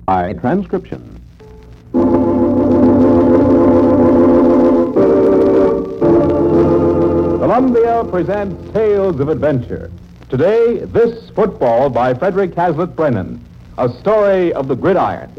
by transcription. Columbia presents Tales of Adventure. Today, This Football by Frederick Hazlitt Brennan, a story of the gridiron.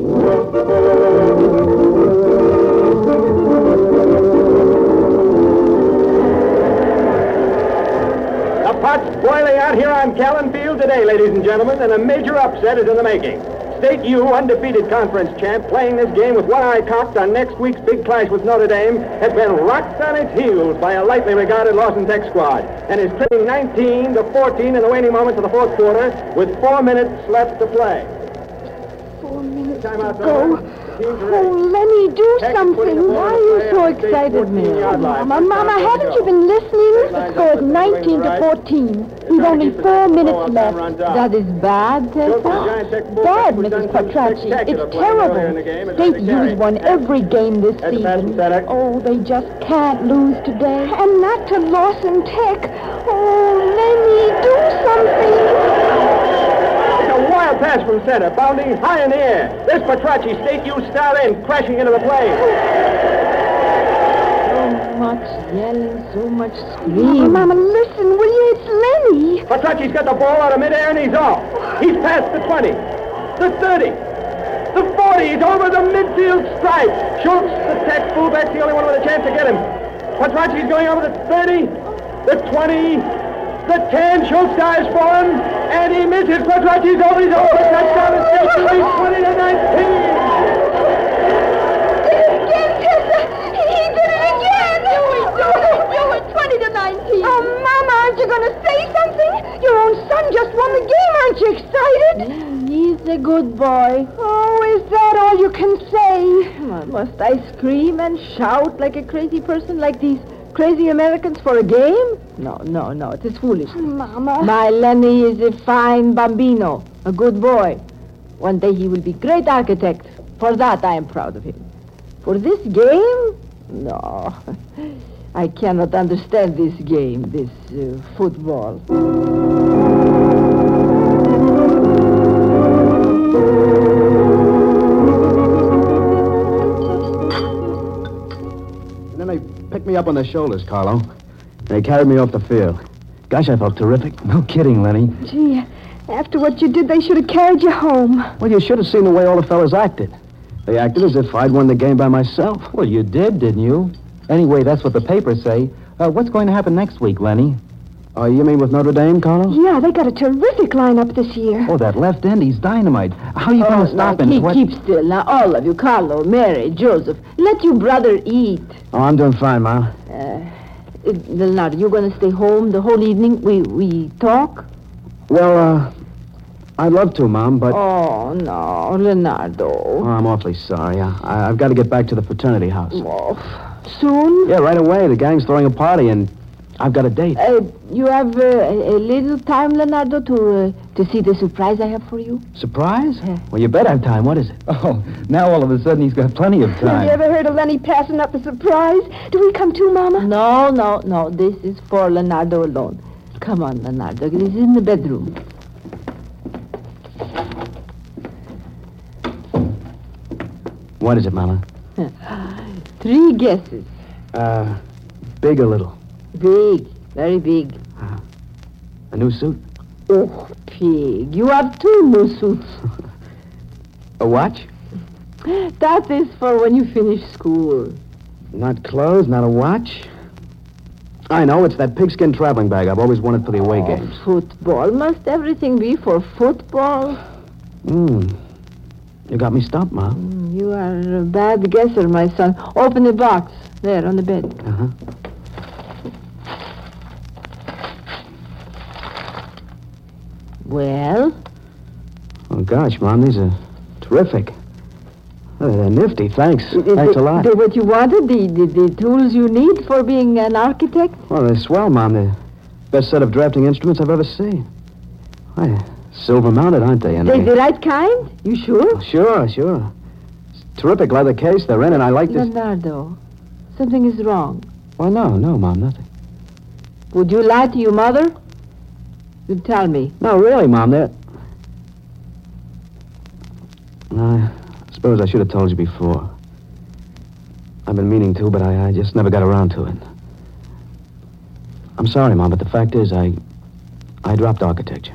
The pot's boiling out here on Callan Field today, ladies and gentlemen, and a major upset is in the making. State U, undefeated conference champ, playing this game with one eye cocked on next week's big clash with Notre Dame, has been rocked on its heels by a lightly regarded Lawson Tech squad, and is trailing 19-14 in the waning moments of the fourth quarter, with 4 minutes left to play. 4 minutes Time out, to go. Donovan. Oh, Lenny, do something. Why are you so excited, Mary? Mama, haven't you been listening? The score is 19-14. We've only 4 minutes left. That is bad, Tessa? Bad, Mrs. Patracci. It's terrible. State U's won every game this season. Oh, they just can't lose today. And not to Lawson Tech. Oh, Lenny, do something. Wild pass from center, bounding high in the air. This Patracci State U star end crashing into the play. So much yelling, so much screaming. Mama, listen, will you? It's Lenny. Patracci's got the ball out of midair and he's off. He's past the 20, the 30, the 40. He's over the midfield stripe. Schultz, the Tech fullback's the only one with a chance to get him. Patracci's going over the 30, the 20, the 10. Schultz dives for him. And he misses. Patracci's over. He's over. Touchdown is State U. He's 20-19. Again, Tessa. He did it again. Do it. 20-19. Oh, Mama, aren't you going to say something? Your own son just won the game. Aren't you excited? He's a good boy. Oh, is that all you can say? Must I scream and shout like a crazy person like these crazy Americans for a game? No, it is foolish. Mama. My Lenny is a fine bambino, a good boy. One day he will be great architect. For that I am proud of him. For this game? No. I cannot understand this game, this football. Picked me up on the shoulders, Carlo. They carried me off the field. Gosh, I felt terrific. No kidding, Lenny. Gee, after what you did, they should have carried you home. Well, you should have seen the way all the fellas acted. They acted as if I'd won the game by myself. Well, you did, didn't you? Anyway, that's what the papers say. What's going to happen next week, Lenny? Oh, you mean with Notre Dame, Carlo? Yeah, they got a terrific lineup this year. Oh, that left end, he's dynamite. How are you going to stop him? Keep still. Now, all of you, Carlo, Mary, Joseph, let your brother eat. Oh, I'm doing fine, Ma. Leonardo, you're going to stay home the whole evening? We talk? Well, I'd love to, Mom, but... Oh, no, Leonardo. Oh, I'm awfully sorry. I've got to get back to the fraternity house. Oh, soon? Yeah, right away. The gang's throwing a party, and I've got a date. You have a little time, Leonardo, to see the surprise I have for you? Surprise? Yeah. Well, you bet I have time. What is it? Oh, now all of a sudden he's got plenty of Have time. you ever heard of Lenny passing up a surprise? Do we come too, Mama? No. This is for Leonardo alone. Come on, Leonardo. This is in the bedroom. What is it, Mama? 3 guesses. Big or little? Big. Very big. A new suit? Oh, pig. You have 2 new suits. A watch? That is for when you finish school. Not clothes, not a watch. I know, it's that pigskin traveling bag I've always wanted for the away games. Football. Must everything be for football? You got me stumped, Ma. You are a bad guesser, my son. Open the box. There, on the bed. Uh-huh. Well? Oh, gosh, Mom, these are terrific. Oh, they're nifty, thanks. Thanks a lot. They're what you wanted? The tools you need for being an architect? Well, they're swell, Mom. They're the best set of drafting instruments I've ever seen. Why, silver-mounted, aren't they? And They're the right kind? You sure? Sure. It's terrific leather case they're in, and I like this... Leonardo, something is wrong. Why, no, Mom, nothing. Would you lie to your mother? You tell me. No, really, Mom, they're... suppose I should have told you before. I've been meaning to, but I just never got around to it. I'm sorry, Mom, but the fact is, I dropped architecture.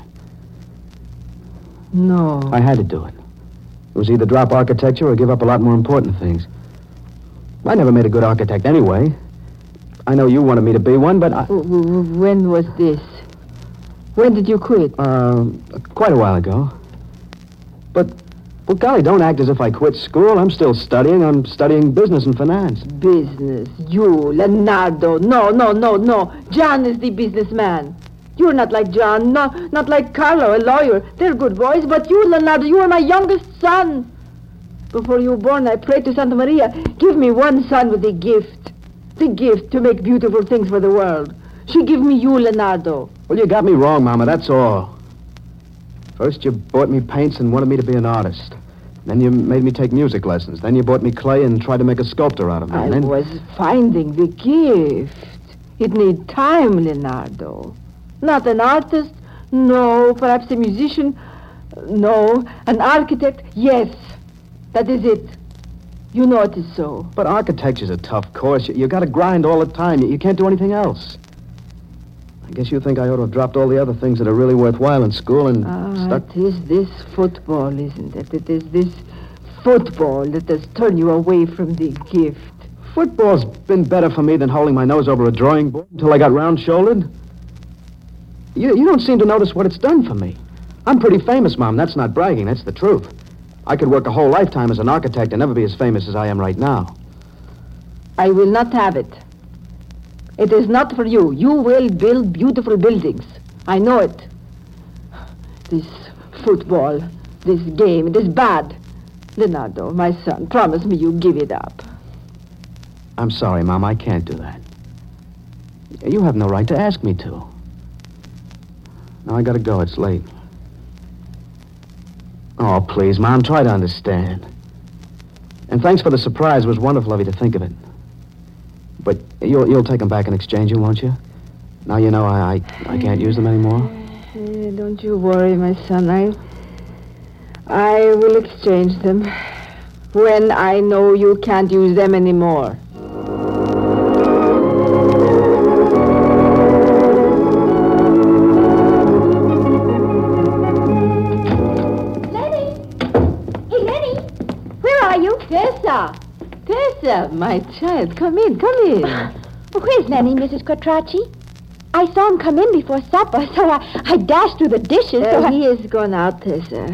No. I had to do it. It was either drop architecture or give up a lot more important things. I never made a good architect anyway. I know you wanted me to be one, but When was this? When did you quit? Quite a while ago. But, well, golly, don't act as if I quit school. I'm still studying. I'm studying business and finance. Business. You, Leonardo. No. John is the businessman. You're not like John. No, not like Carlo, a lawyer. They're good boys, but you, Leonardo, you are my youngest son. Before you were born, I prayed to Santa Maria, give me one son with the gift to make beautiful things for the world. She gave me you, Leonardo. Well, you got me wrong, Mama, that's all. First you bought me paints and wanted me to be an artist. Then you made me take music lessons. Then you bought me clay and tried to make a sculptor out of me. I was finding the gift. It needs time, Leonardo. Not an artist, no. Perhaps a musician, no. An architect, yes. That is it. You know it is so. But architecture's a tough course. You got to grind all the time. You can't do anything else. I guess you think I ought to have dropped all the other things that are really worthwhile in school and stuck... It is this football, isn't it? It is this football that has turned you away from the gift. Football's been better for me than holding my nose over a drawing board until I got round-shouldered. You don't seem to notice what it's done for me. I'm pretty famous, Mom. That's not bragging. That's the truth. I could work a whole lifetime as an architect and never be as famous as I am right now. I will not have it. It is not for you. You will build beautiful buildings. I know it. This football, this game, it is bad. Leonardo, my son, promise me you give it up. I'm sorry, Mom. I can't do that. You have no right to ask me to. Now, I gotta go. It's late. Oh, please, Mom, try to understand. And thanks for the surprise. It was wonderful of you to think of it. But you'll take them back and exchange them, won't you? Now you know I can't use them anymore. Don't you worry, my son. I will exchange them when I know you can't use them anymore. Tessa, my child, come in. Where's Lenny, Mrs. Quattrocchi? I saw him come in before supper, so I dashed through the dishes. He has gone out, Tessa.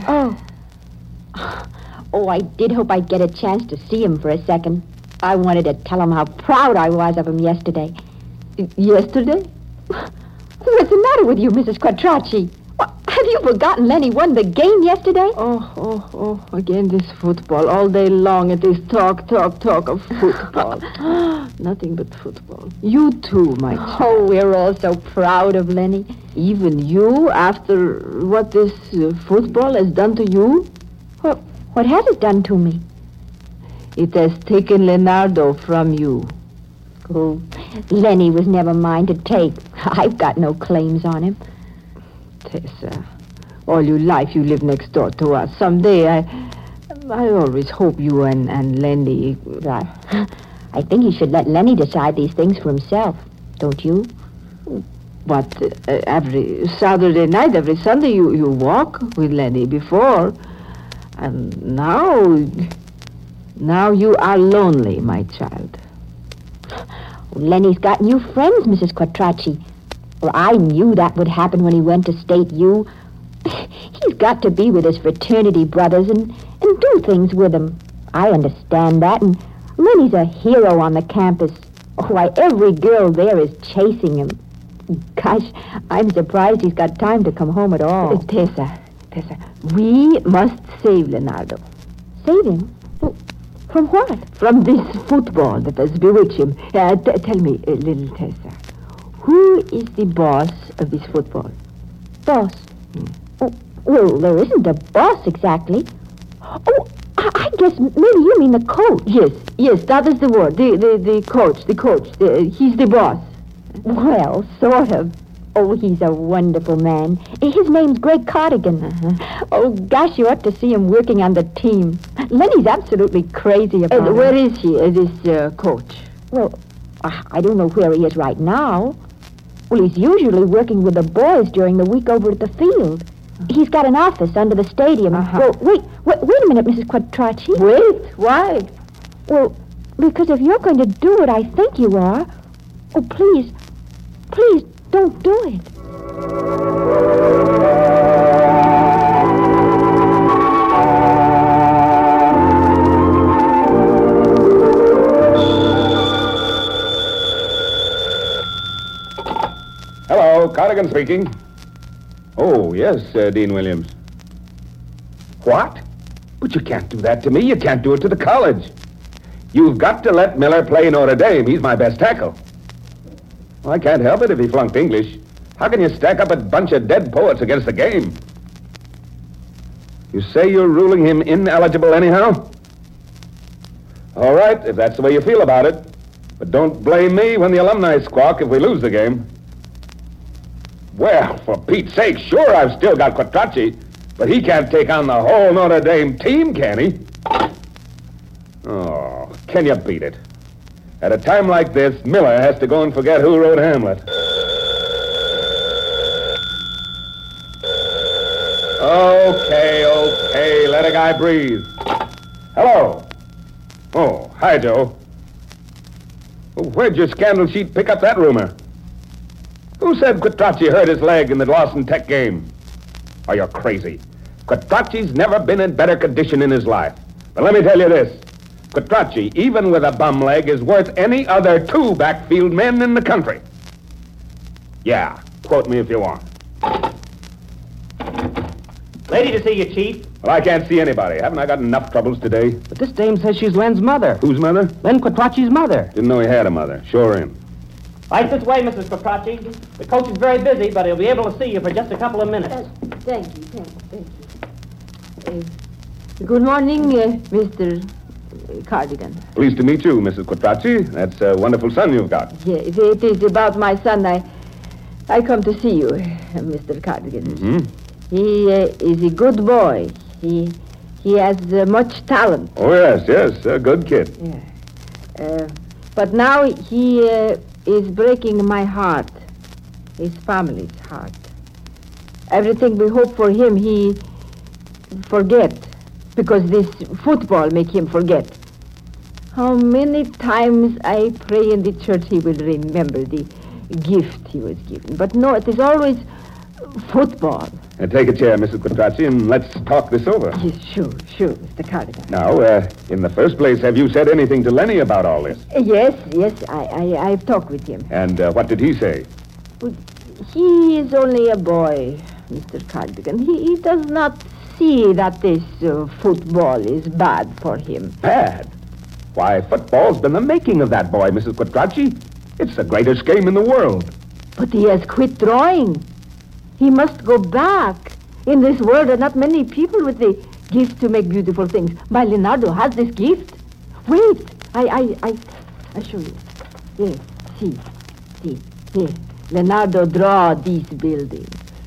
Oh, I did hope I'd get a chance to see him for a second. I wanted to tell him how proud I was of him yesterday. Yesterday? What's the matter with you, Mrs. Quattrocchi? Have you forgotten Lenny won the game yesterday? Oh, again this football. All day long it is talk of football. Nothing but football. You too, my child. Oh, we're all so proud of Lenny. Even you, after what this football has done to you? What has it done to me? It has taken Leonardo from you. Oh, Lenny was never mine to take. I've got no claims on him. Tessa, all your life you lived next door to us. Someday I always hope you and Lenny... I think you should let Lenny decide these things for himself, don't you? But every Saturday night, every Sunday, you walk with Lenny before. And now you are lonely, my child. Lenny's got new friends, Mrs. Quattrocchi. Well, I knew that would happen when he went to State U. He's got to be with his fraternity brothers and do things with them. I understand that, and Lenny's a hero on the campus. Why, every girl there is chasing him. Gosh, I'm surprised he's got time to come home at all. Tessa, we must save Leonardo. Save him? From what? From this football that has bewitched him. Tell me, little Tessa. Who is the boss of this football? Boss? Oh, well, there isn't a boss exactly. Oh, I guess maybe you mean the coach. Yes, that is the word. The coach. He's the boss. Well, sort of. Oh, he's a wonderful man. His name's Greg Cardigan. Oh, gosh, you ought to see him working on the team. Lenny's absolutely crazy about him. Where is he, this coach? Well, I don't know where he is right now. Well, he's usually working with the boys during the week over at the field. He's got an office under the stadium. Well, wait a minute, Mrs. Quattrocchi. Wait, why? Well, because if you're going to do what I think you are, oh, please don't do it. Hello, Cardigan speaking. Oh, yes, Dean Williams. What? But you can't do that to me. You can't do it to the college. You've got to let Miller play Notre Dame. He's my best tackle. Well, I can't help it if he flunked English. How can you stack up a bunch of dead poets against the game? You say you're ruling him ineligible anyhow? All right, if that's the way you feel about it. But don't blame me when the alumni squawk if we lose the game. Well, for Pete's sake, sure, I've still got Quattrocchi, but he can't take on the whole Notre Dame team, can he? Oh, can you beat it? At a time like this, Miller has to go and forget who wrote Hamlet. Okay, let a guy breathe. Hello. Oh, hi, Joe. Oh, where'd your scandal sheet pick up that rumor? Who said Quattrocchi hurt his leg in the Lawson Tech game? Oh, you're crazy. Quattrocchi's never been in better condition in his life. But let me tell you this. Quattrocchi, even with a bum leg, is worth any other two backfield men in the country. Yeah, quote me if you want. Lady to see you, Chief. Well, I can't see anybody. Haven't I got enough troubles today? But this dame says she's Len's mother. Whose mother? Len Quattrocchi's mother. Didn't know he had a mother. Show her in. Right this way, Mrs. Quattrocchi. The coach is very busy, but he'll be able to see you for just a couple of minutes. Thank you. Good morning, Mr. Cardigan. Pleased to meet you, Mrs. Quattrocchi. That's a wonderful son you've got. Yes, it is about my son. I come to see you, Mr. Cardigan. Mm-hmm. He is a good boy. He has much talent. Oh, yes, a good kid. Yeah. But now he is breaking my heart, his family's heart. Everything we hope for him, he forget, because this football make him forget. How many times I pray in the church he will remember the gift he was given. But no, it is always football. Take a chair, Mrs. Quattrocchi, and let's talk this over. Yes, sure, Mr. Cardigan. Now, in the first place, have you said anything to Lenny about all this? Yes, I've talked with him. And what did he say? Well, he is only a boy, Mr. Cardigan. He does not see that this football is bad for him. Bad? Why, football's been the making of that boy, Mrs. Quattrocchi. It's the greatest game in the world. But he has quit drawing. He must go back. In this world there are not many people with the gift to make beautiful things. My Leonardo has this gift. Wait, I show you. Yes, see. Here. Leonardo draw these buildings.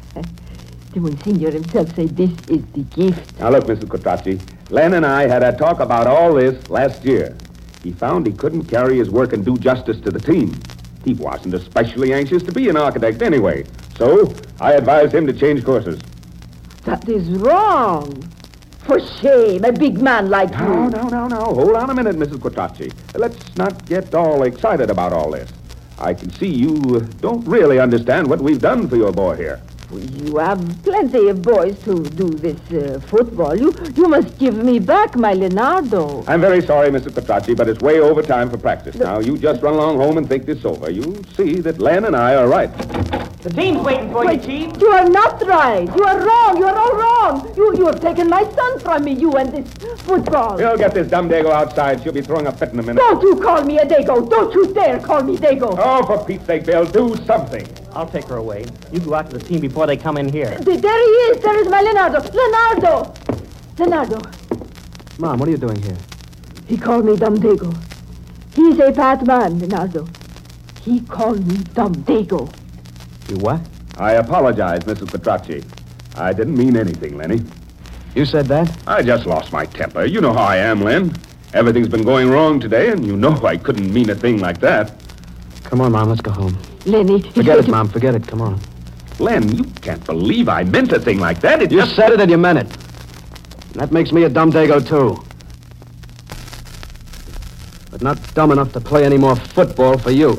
The Monsignor himself say this is the gift. Now look, Mrs. Quattrocchi, Len and I had a talk about all this last year. He found he couldn't carry his work and do justice to the team. He wasn't especially anxious to be an architect anyway. So I advised him to change courses. That is wrong. For shame, a big man like you. No. Hold on a minute, Mrs. Quattrocchi. Let's not get all excited about all this. I can see you don't really understand what we've done for your boy here. You have plenty of boys to do this football. You must give me back my Leonardo. I'm very sorry, Mrs. Quattrocchi, but it's way over time for practice. Now, you just run along home and think this over. You'll see that Len and I are right. The team's waiting for you, Chief. You are not right. You are wrong. You are all wrong. You have taken my son from me, you and this football. We'll get this dumb Dago outside. She'll be throwing a fit in a minute. Don't you call me a Dago. Don't you dare call me Dago. Oh, for Pete's sake, Bill, do something. I'll take her away. You go out to the team before they come in here. There he is. There is my Leonardo. Leonardo. Mom, what are you doing here? He called me Dumb Dago. He's a fat man, Leonardo. He called me Dumb Dago. You what? I apologize, Mrs. Petracci. I didn't mean anything, Lenny. You said that? I just lost my temper. You know how I am, Len. Everything's been going wrong today, and you know I couldn't mean a thing like that. Come on, Mom, let's go home. Lenny... Forget it, Mom, forget it. Come on. Len, you can't believe I meant a thing like that. You said it and you meant it. That makes me a dumb dago, too. But not dumb enough to play any more football for you.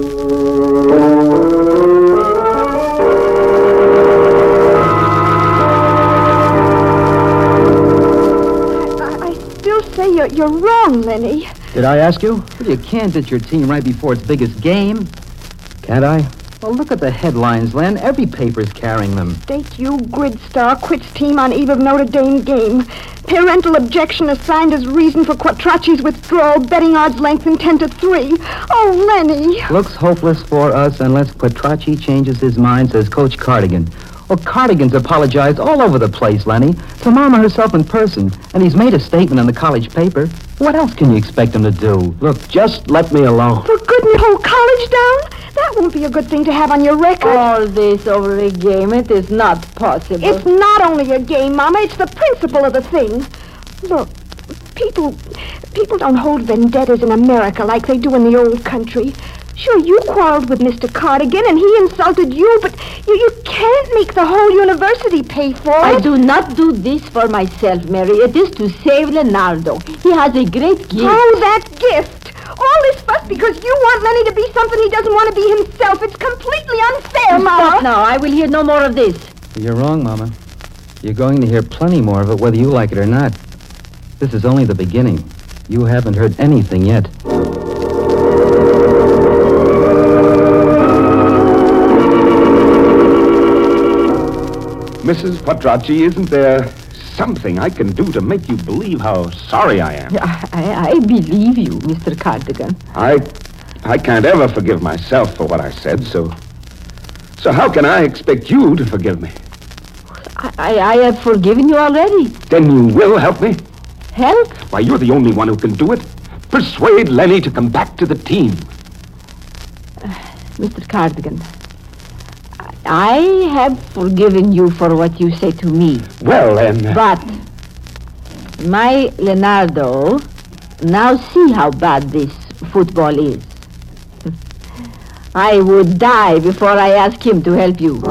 I still say you're wrong, Lenny. Did I ask you? Well, you can't ditch your team right before its biggest game. Can't I? Well, look at the headlines, Len. Every paper's carrying them. State U grid star quits team on eve of Notre Dame game. Parental objection assigned as reason for Quattrocci's withdrawal. Betting odds lengthened 10-3. Oh, Lenny. Looks hopeless for us unless Quattrocci changes his mind, says Coach Cardigan. Well, Cardigan's apologized all over the place, Lenny. To Mama herself in person. And he's made a statement in the college paper. What else can you expect him to do? Look, just let me alone. For goodness, whole college down? That won't be a good thing to have on your record. All this over a game, it is not possible. It's not only a game, Mama. It's the principle of the thing. Look, people don't hold vendettas in America like they do in the old country. Sure, you quarreled with Mr. Cardigan and he insulted you, but you can't make the whole university pay for it. I do not do this for myself, Mary. It is to save Leonardo. He has a great gift. Oh, that gift. All this fuss because you want Lenny to be something he doesn't want to be himself. It's completely unfair, Mama. Stop now. I will hear no more of this. You're wrong, Mama. You're going to hear plenty more of it, whether you like it or not. This is only the beginning. You haven't heard anything yet. Mrs. Quattrocci, isn't there something I can do to make you believe how sorry I am? I believe you, Mr. Cardigan. I can't ever forgive myself for what I said, so how can I expect you to forgive me? I have forgiven you already. Then you will help me? Help? Why, you're the only one who can do it. Persuade Lenny to come back to the team. Mr. Cardigan, I have forgiven you for what you say to me. Well, then... But my Leonardo now see how bad this football is. I would die before I ask him to help you.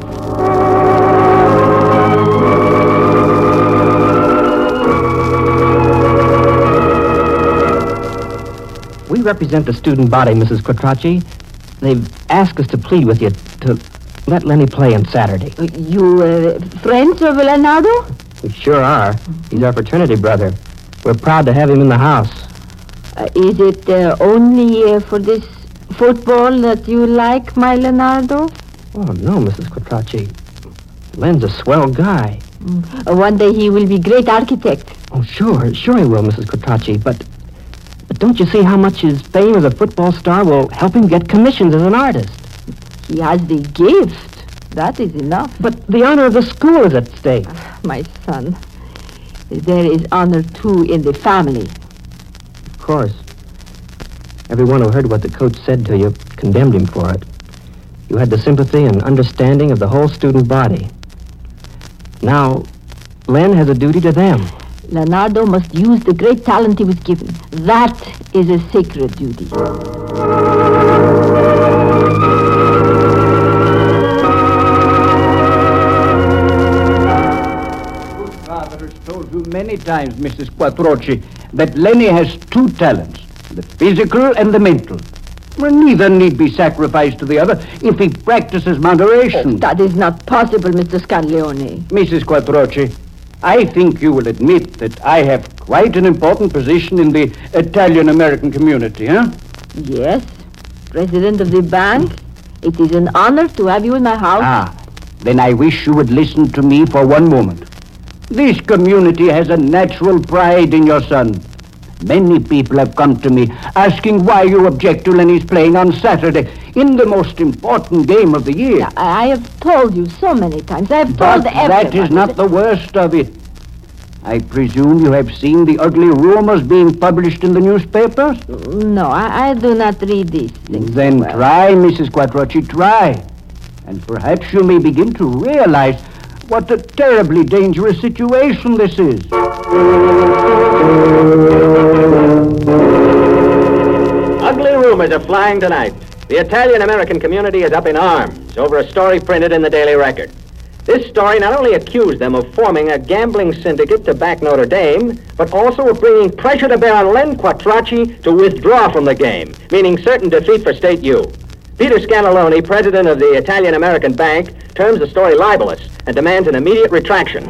We represent the student body, Mrs. Quattrocci. They've asked us to plead with you to let Lenny play on Saturday. You friends of Leonardo? We sure are. He's our fraternity brother. We're proud to have him in the house. Is it only for this football that you like, my Leonardo? Oh, no, Mrs. Quattrocci. Len's a swell guy. One day he will be great architect. Oh, sure he will, Mrs. Quattrocci, but don't you see how much his fame as a football star will help him get commissions as an artist? He has the gift. That is enough. But the honor of the school is at stake. My son, there is honor, too, in the family. Of course. Everyone who heard what the coach said to you condemned him for it. You had the sympathy and understanding of the whole student body. Now, Len has a duty to them. Leonardo must use the great talent he was given. That is a sacred duty. Good father has told you many times, Mrs. Quattrocci, that Lenny has two talents, the physical and the mental. Well, neither need be sacrificed to the other if he practices moderation. Oh, that is not possible, Mr. Scanleone. Mrs. Quattrocci, I think you will admit that I have quite an important position in the Italian-American community, huh? Yes, president of the bank. It is an honor to have you in my house. Ah, then I wish you would listen to me for one moment. This community has a natural pride in your son. Many people have come to me asking why you object to Lenny's playing on Saturday in the most important game of the year. Yeah, I have told you so many times. I have told everyone. That is not the worst of it. I presume you have seen the ugly rumors being published in the newspapers? No, I do not read these things. Then try, Mrs. Quattrocci, try. And perhaps you may begin to realize what a terribly dangerous situation this is. Ugly rumors are flying tonight. The Italian-American community is up in arms over a story printed in the Daily Record. This story not only accused them of forming a gambling syndicate to back Notre Dame, but also of bringing pressure to bear on Len Quattrocchi to withdraw from the game, meaning certain defeat for State U. Peter Scannelloni, president of the Italian-American Bank, terms the story libelous and demands an immediate retraction.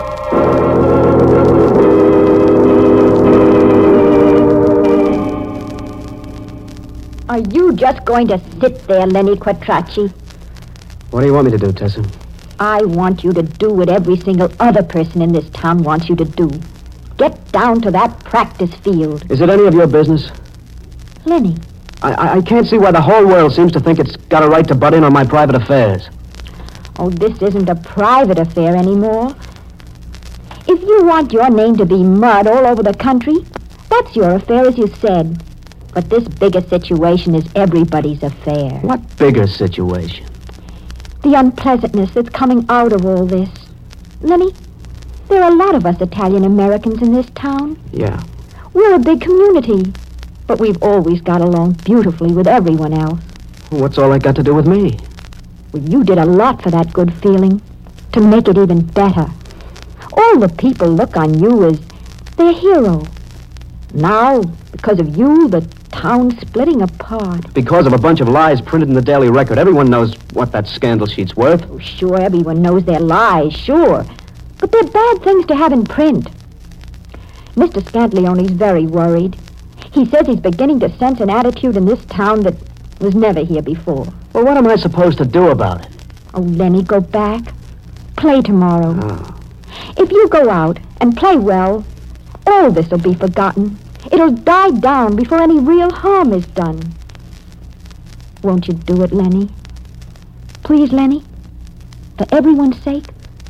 Are you just going to sit there, Lenny Quattrocchi? What do you want me to do, Tessa? I want you to do what every single other person in this town wants you to do. Get down to that practice field. Is it any of your business? Lenny. I can't see why the whole world seems to think it's got a right to butt in on my private affairs. Oh, this isn't a private affair anymore. If you want your name to be mud all over the country, that's your affair, as you said. But this bigger situation is everybody's affair. What bigger situation? The unpleasantness that's coming out of all this. Lenny, there are a lot of us Italian-Americans in this town. Yeah. We're a big community, but we've always got along beautifully with everyone else. What's all that got to do with me? Well, you did a lot for that good feeling, to make it even better. All the people look on you as their hero. Now, because of you, the town's splitting apart. Because of a bunch of lies printed in the Daily Record. Everyone knows what that scandal sheet's worth. Oh, sure, everyone knows they're lies, sure. But they're bad things to have in print. Mr. Scantleone's very worried. He says he's beginning to sense an attitude in this town that was never here before. Well, what am I supposed to do about it? Oh, Lenny, go back. Play tomorrow. Oh. If you go out and play well, all this will be forgotten. It'll die down before any real harm is done. Won't you do it, Lenny? Please, Lenny? For everyone's sake?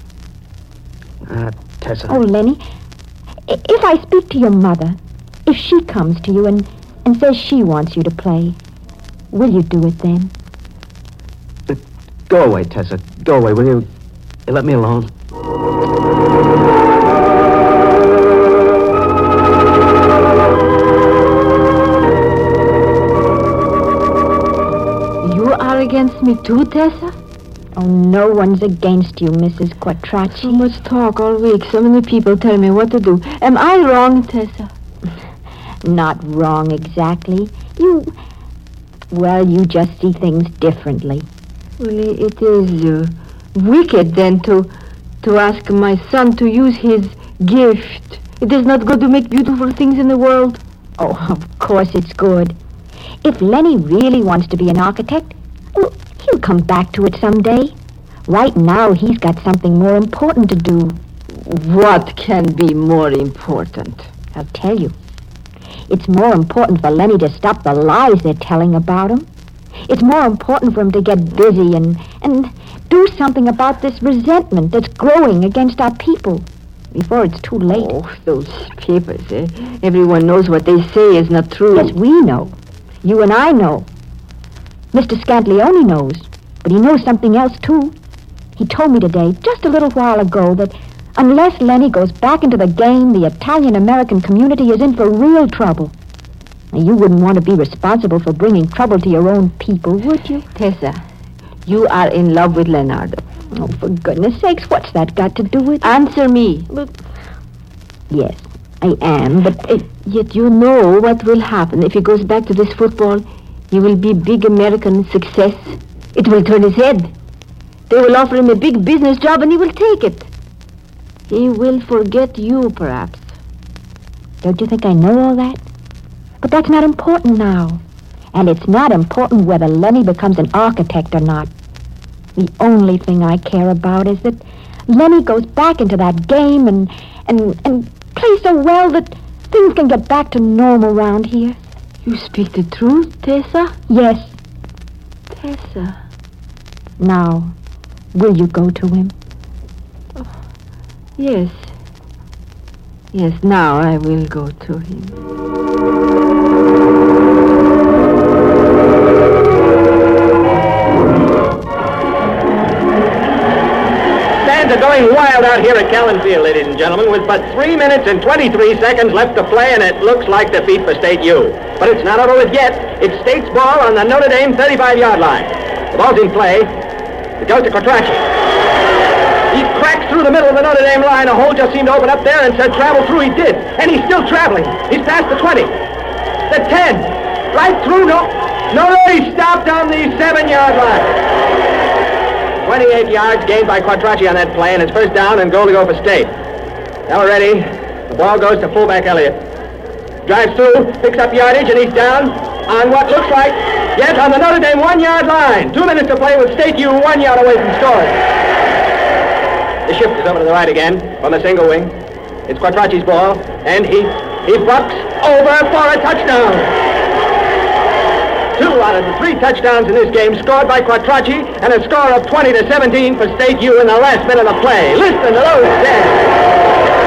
Tessa. Oh, Lenny, if I speak to your mother, if she comes to you and says she wants you to play, will you do it then? Go away, Tessa. Go away, will you? You let me alone. You are against me too, Tessa? Oh, no one's against you, Mrs. Quattrocchi. So much talk all week. So many people tell me what to do. Am I wrong, Tessa? Not wrong exactly. Well, you just see things differently. Well, it is wicked then to ask my son to use his gift. It is not good to make beautiful things in the world. Oh, of course it's good. If Lenny really wants to be an architect, well, he'll come back to it someday. Right now, he's got something more important to do. What can be more important? I'll tell you. It's more important for Lenny to stop the lies they're telling about him. It's more important for him to get busy and do something about this resentment that's growing against our people before it's too late. Oh, those papers, eh? Everyone knows what they say is not true. Yes, we know. You and I know. Mr. Scantleone knows, but he knows something else, too. He told me today, just a little while ago, that unless Lenny goes back into the game, the Italian-American community is in for real trouble. Now, you wouldn't want to be responsible for bringing trouble to your own people, would you? Tessa, you are in love with Leonardo. Oh, for goodness sakes, what's that got to do with... Answer me. Yes, I am, but... Yet you know what will happen if he goes back to this football. He will be big American success. It will turn his head. They will offer him a big business job and he will take it. He will forget you, perhaps. Don't you think I know all that? But that's not important now. And it's not important whether Lenny becomes an architect or not. The only thing I care about is that Lenny goes back into that game and plays so well that things can get back to normal around here. You speak the truth, Tessa? Yes. Tessa. Now, will you go to him? Oh, yes. Yes, now I will go to him. going wild out here at Callan Field, ladies and gentlemen, with but 3 minutes and 23 seconds left to play, and it looks like defeat for State U. But it's not over with yet. It's State's ball on the Notre Dame 35-yard line. The ball's in play. It goes to Quattrocchi. He cracks through the middle of the Notre Dame line. A hole just seemed to open up there and said travel through. He did. And he's still traveling. He's past the 20. The 10. Right through. No, he stopped on the 7-yard line. 28 yards gained by Quattrocchi on that play, and it's first down and goal to go for State. Now we're ready. The ball goes to fullback Elliott. Drives through, picks up yardage, and he's down on what looks like, yes, on the Notre Dame 1-yard line. 2 minutes to play with State U 1 yard away from scoring. The shift is over to the right again on the single wing. It's Quattrocchi's ball, and he bucks over for a touchdown. 2 out of the 3 touchdowns in this game scored by Quattrocchi, and a score of 20-17 for State U in the last minute of play. Listen to those stats.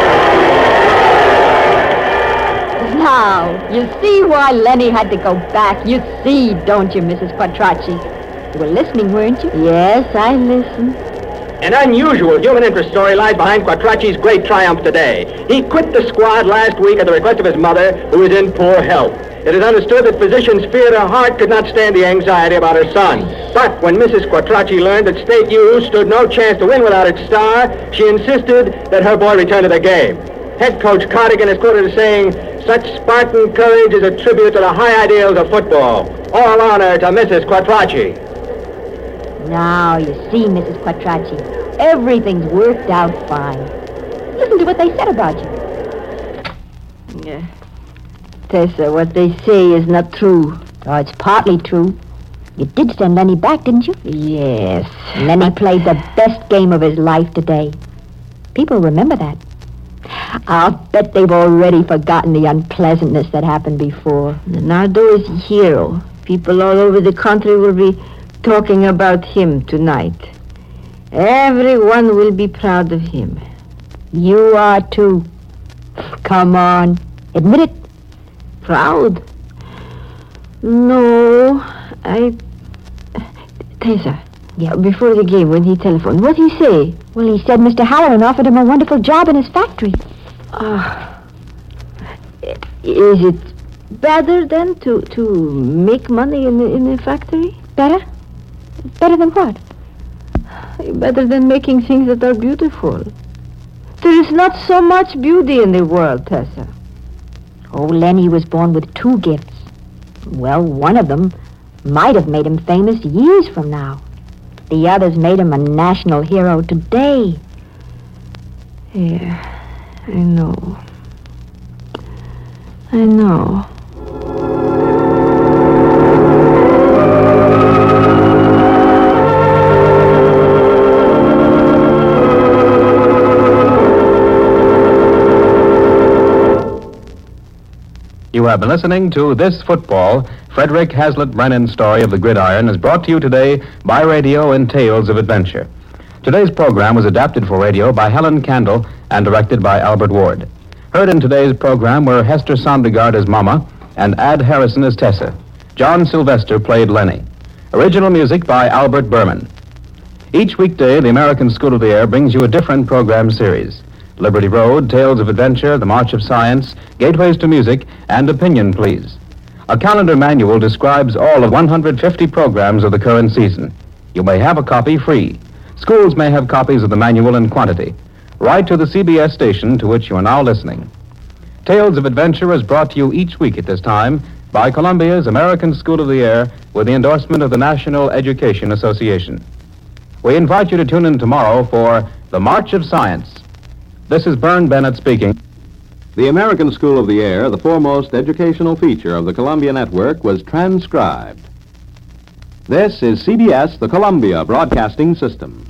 Now, you see why Lenny had to go back. You see, don't you, Mrs. Quattrocchi? You were listening, weren't you? Yes, I listened. An unusual human interest story lies behind Quattrocchi's great triumph today. He quit the squad last week at the request of his mother, who is in poor health. It is understood that physicians feared her heart could not stand the anxiety about her son. But when Mrs. Quattrocchi learned that State U stood no chance to win without its star, she insisted that her boy return to the game. Head coach Cardigan is quoted as saying, "Such Spartan courage is a tribute to the high ideals of football. All honor to Mrs. Quattrocchi." Now, you see, Mrs. Quattrocchi, everything's worked out fine. Listen to what they said about you. Yeah. Tessa, what they say is not true. Oh, it's partly true. You did send Lenny back, didn't you? Yes. Lenny played the best game of his life today. People remember that. I'll bet they've already forgotten the unpleasantness that happened before. Nardo is a hero. People all over the country will be talking about him tonight. Everyone will be proud of him. You are too. Come on. Admit it. Proud? No, Tessa. Yeah. Before the game, when he telephoned, what did he say? Well, he said Mr. Halloran offered him a wonderful job in his factory. Is it better then to make money in the factory? Better? Better than what? Better than making things that are beautiful. There is not so much beauty in the world, Tessa. Oh, Lenny was born with 2 gifts. Well, one of them might have made him famous years from now. The others made him a national hero today. Yeah, I know. You have been listening to This Football. Frederick Hazlitt Brennan's story of the gridiron is brought to you today by radio in Tales of Adventure. Today's program was adapted for radio by Helen Candle and directed by Albert Ward. Heard in today's program were Hester Sondergaard as Mama and Ad Harrison as Tessa. John Sylvester played Lenny. Original music by Albert Berman. Each weekday, the American School of the Air brings you a different program series. Liberty Road, Tales of Adventure, The March of Science, Gateways to Music, and Opinion, Please. A calendar manual describes all of 150 programs of the current season. You may have a copy free. Schools may have copies of the manual in quantity. Write to the CBS station to which you are now listening. Tales of Adventure is brought to you each week at this time by Columbia's American School of the Air with the endorsement of the National Education Association. We invite you to tune in tomorrow for The March of Science. This is Bern Bennett speaking. The American School of the Air, the foremost educational feature of the Columbia Network, was transcribed. This is CBS, the Columbia Broadcasting System.